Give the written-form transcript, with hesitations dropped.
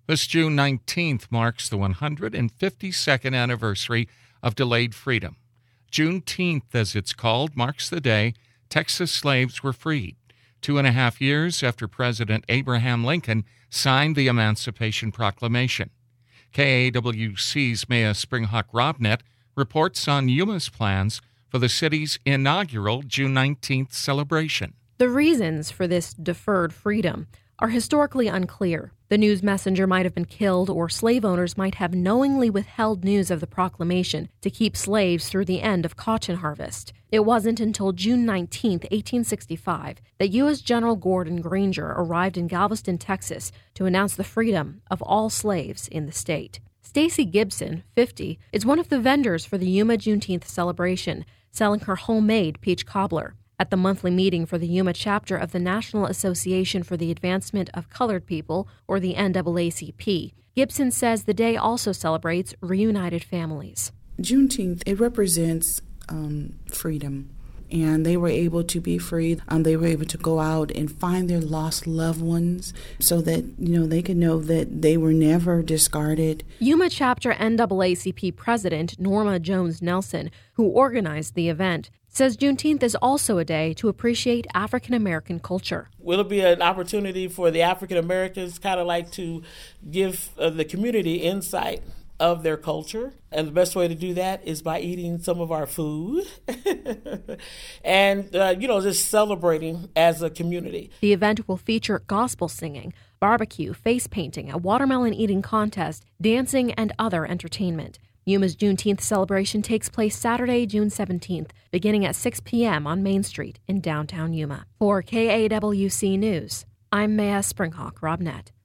This June 19th marks the 152nd anniversary of delayed freedom. Juneteenth, as it's called, marks the day Texas slaves were freed, 2.5 years after President Abraham Lincoln signed the Emancipation Proclamation. KAWC's Maya Springhawk-Robnett reports on Yuma's plans for the city's inaugural June 19th celebration. The reasons for this deferred freedom are historically unclear. The news messenger might have been killed, or slave owners might have knowingly withheld news of the proclamation to keep slaves through the end of cotton harvest. It wasn't until June 19, 1865, that U.S. General Gordon Granger arrived in Galveston, Texas, to announce the freedom of all slaves in the state. Stacy Gibson, 50, is one of the vendors for the Yuma Juneteenth celebration, selling her homemade peach cobbler. At the monthly meeting for the Yuma chapter of the National Association for the Advancement of Colored People, or the NAACP, Gibson says the day also celebrates reunited families. Juneteenth, it represents freedom. And they were able to be free. They were able to go out and find their lost loved ones so that, they could know that they were never discarded. Yuma Chapter NAACP President Norma Jones Nelson, who organized the event, says Juneteenth is also a day to appreciate African American culture. Will it be an opportunity for the African Americans kind of like to give the community insight of their culture? And the best way to do that is by eating some of our food and, just celebrating as a community. The event will feature gospel singing, barbecue, face painting, a watermelon eating contest, dancing, and other entertainment. Yuma's Juneteenth celebration takes place Saturday, June 17th, beginning at 6 p.m. on Main Street in downtown Yuma. For KAWC News, I'm Maya Springhawk-Robnett.